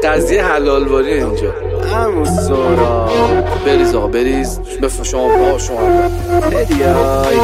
قضیه حلالواری اینجا. همون سورا بریز آقا بریز. شما با شما هدیای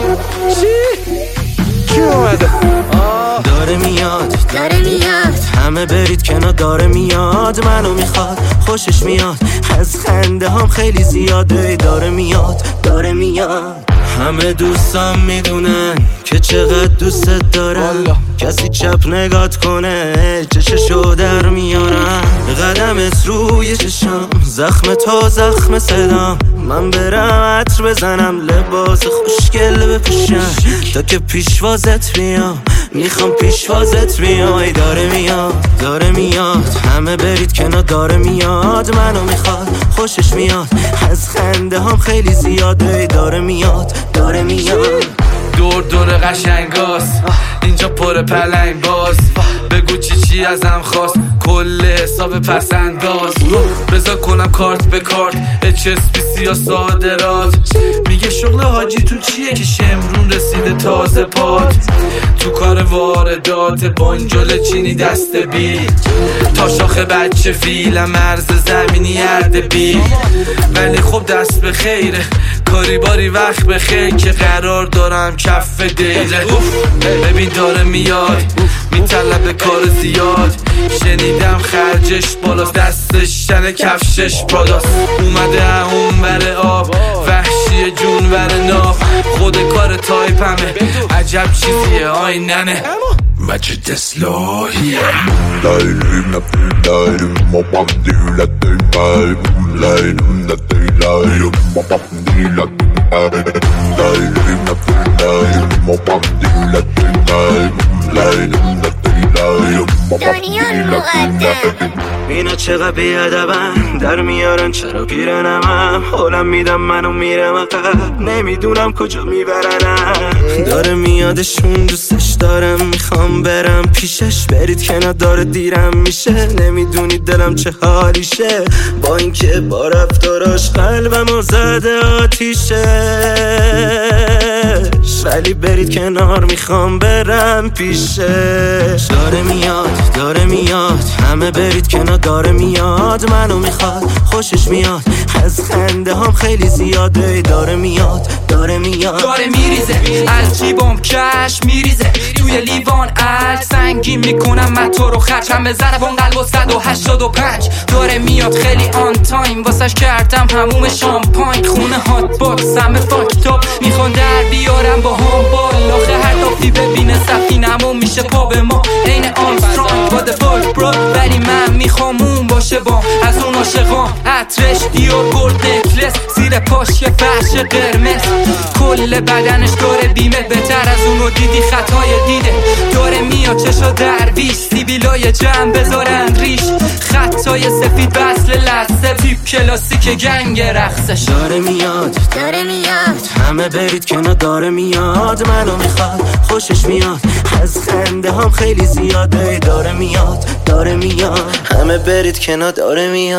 کی اومده؟ داره میاد همه برید کنار، داره میاد منو میخواد، خوشش میاد، از خنده هم خیلی زیاده. داره میاد همه دوستان میدونن که چقدر دوستت دارم. کسی چپ نگات کنه چششو در میارم. قدمت روی چشم، زخم تا زخم صدام. من برم عطر بزنم، لباس خوشگل بپوشم، تا که پیشوازت بیام، میخوام پیشوازت بیای. داره میاد همه برید کنار، داره میاد منو میخواد، خوشش میاد، از خنده هم خیلی زیاده. داره میاد دور قشنگاست اینجا پر پلنگ باز. بگو چی ازم خواست، کل حساب پسنداز. بذار کنم کارت به کارت HSBC یا صادرات. میگه شغل حاجی تو چیه که شمرون رسیده تازه پات. تو کار واردات بانجل چینی دست بی، تا شاخه بچه فیلم مرز زمینی اردبیل. ولی خب دست به خیره، کاری باری وقت بخیر که قرار دارم کف دیره. ببین داره میاد، میطلب کار زیاد. شنیدم خرجش بالاست، دستش تن کفشش بالاست. اومده اون بره آب، وحشی جون بره ناف. خود کار تایپ همه عجب چیزیه آیننه. Match deslahie اینا چقدر بیادبن، در میارن چرا پیرنمم. حالم میدم منو میرم عقب، نمیدونم کجا میبرنم. داره میادشون دوستش دارم، میخوام برم پیشش. برید کنار داره دیرم میشه، نمیدونی دلم چه حالیشه. با اینکه با رفتاراش قلبمو زده آتیشه، ولی برید کنار میخوام برم پیشش. داره میاد همه برید کنار، داره میاد منو میخواد، خوشش میاد، از خنده هم خیلی زیاده. داره میریزه از جیبم کش میریزه، توی لیوان سنگین میکنم من تو رو خرچم به ضربان قلب و 185. داره میاد خیلی آن تایم، واسش کردم هموم شامپاین. خونه هات باکس همه فاکتاب، میخوان در بیارم با هم بال. آخه هر دافتی ببینه سفینمو میشه پا به ما. این آرمسترانگ با دفاک برو، ولی من میخوام اون باشه با از اون عاشقام. عطرش دیور گلد نکلس، زیر پاش یه فرش قرمز. کل بدنش داره بیمه، بهتر از اونو دیدی خطای دیده. داره میاد چشا درویش، سیبیلای جمع بذارن ریش. خطای سفید بسل لحظه، تیپ کلاسیک گنگ رقصش. داره میاد همه برید کنار، داره میاد منو میخواد، خوشش میاد، از خنده هم خیلی زیاده. داره میاد همه برید کنار، داره میاد.